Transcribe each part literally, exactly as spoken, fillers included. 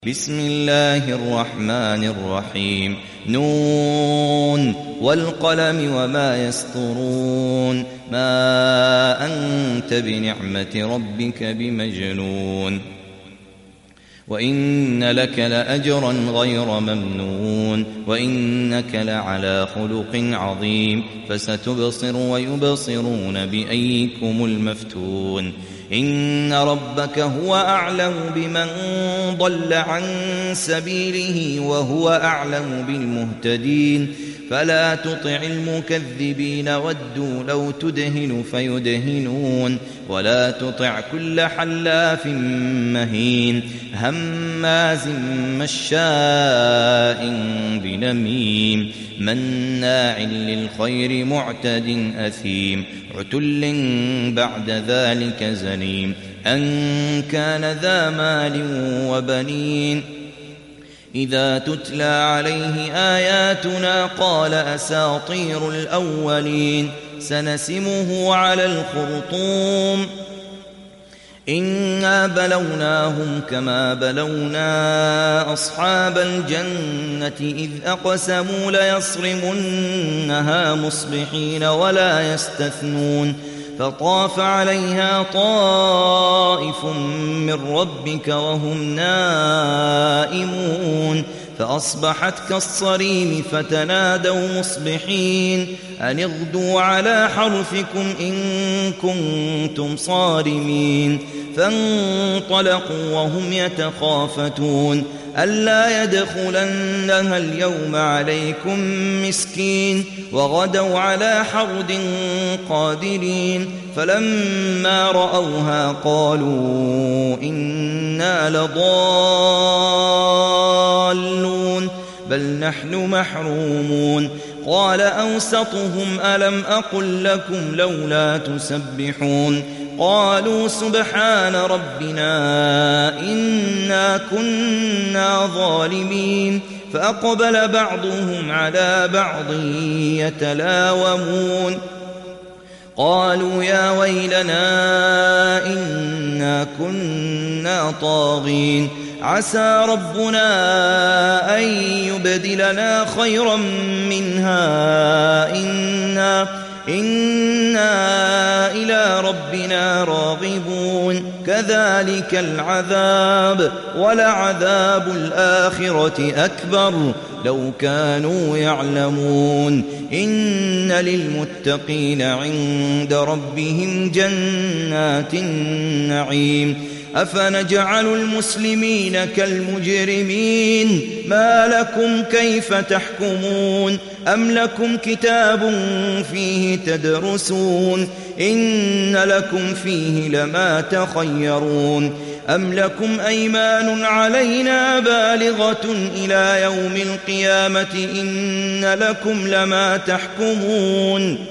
بسم الله الرحمن الرحيم نون والقلم وما يسطرون ما أنت بنعمة ربك بمجنون وإن لك لأجرا غير ممنون وإنك لعلى خلق عظيم فستبصر ويبصرون بأيكم المفتون إن ربك هو أعلم بمن ضل عن سبيله وهو أعلم بالمهتدين فلا تطع المكذبين ودوا لو تدهن فيدهنون ولا تطع كل حلاف مهين هماز مشاء بنميم مناع للخير معتد أثيم عتل بعد ذلك زنيم أن كان ذا مال وبنين إذا تتلى عليه آياتنا قال أساطير الأولين سنسمه على الخرطوم إنا بلوناهم كما بلونا أصحاب الجنة إذ أقسموا ليصرمنها مصبحين ولا يستثنون فطاف عليها طائف من ربك وهم نائمون فأصبحت كالصريم فتنادوا مصبحين أن اغدوا على حرثكم إن كنتم صارمين فانطلقوا وهم يتخافتون ألا يدخلنها اليوم عليكم مسكين وغدوا على حرد قادرين فلما رأوها قالوا إنا لضالون بل نحن محرومون قال أوسطهم ألم أقل لكم لولا تسبحون قالوا سبحان ربنا إنا كنا ظالمين فأقبل بعضهم على بعض يتلاومون قالوا يا ويلنا إنا كنا طاغين عسى ربنا أن يبدلنا خيرا منها إنا إنا إلى ربنا راغبون كذلك العذاب ولعذاب الآخرة أكبر لو كانوا يعلمون إن للمتقين عند ربهم جنات النعيم أفنجعل المسلمين كالمجرمين ما لكم كيف تحكمون أم لكم كتاب فيه تدرسون إن لكم فيه لما تخيرون أم لكم أيمان علينا بالغة إلى يوم القيامة إن لكم لما تحكمون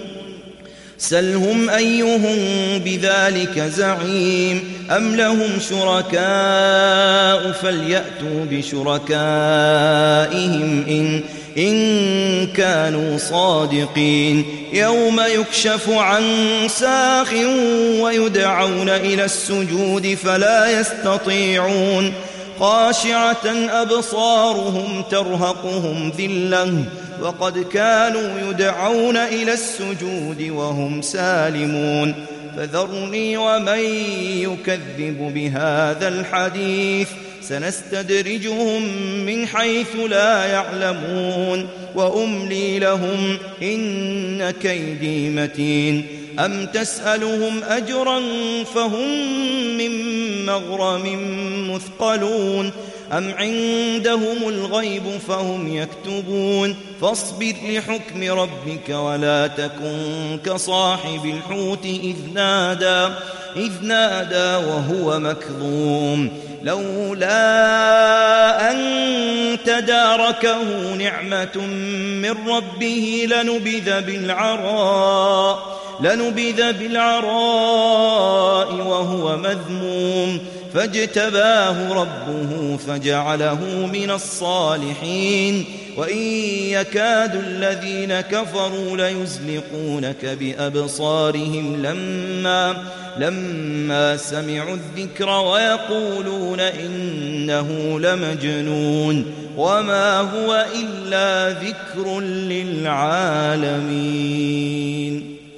سلهم أيهم بذلك زعيم أم لهم شركاء فليأتوا بشركائهم إن, إن كانوا صادقين يوم يكشف عن ساق ويدعون إلى السجود فلا يستطيعون خاشعة أبصارهم ترهقهم ذلة وقد كانوا يدعون إلى السجود وهم سالمون فذرني ومن يكذب بهذا الحديث سنستدرجهم من حيث لا يعلمون وأملي لهم إن كيدي متين أم تسألهم أجرا فهم من مغرم مثقلون أم عندهم الغيب فهم يكتبون فاصبر لحكم ربك ولا تكن كصاحب الحوت إذ نادى, إذ نادى وهو مكظوم لولا أن تداركه نعمة من ربه لنبذ بالعراء لنبذ بالعراء وهو مذموم فاجتباه ربه فجعله من الصالحين وإن يكاد الذين كفروا ليزلقونك بأبصارهم لما لما سمعوا الذكر ويقولون إنه لمجنون وما هو إلا ذكر للعالمين.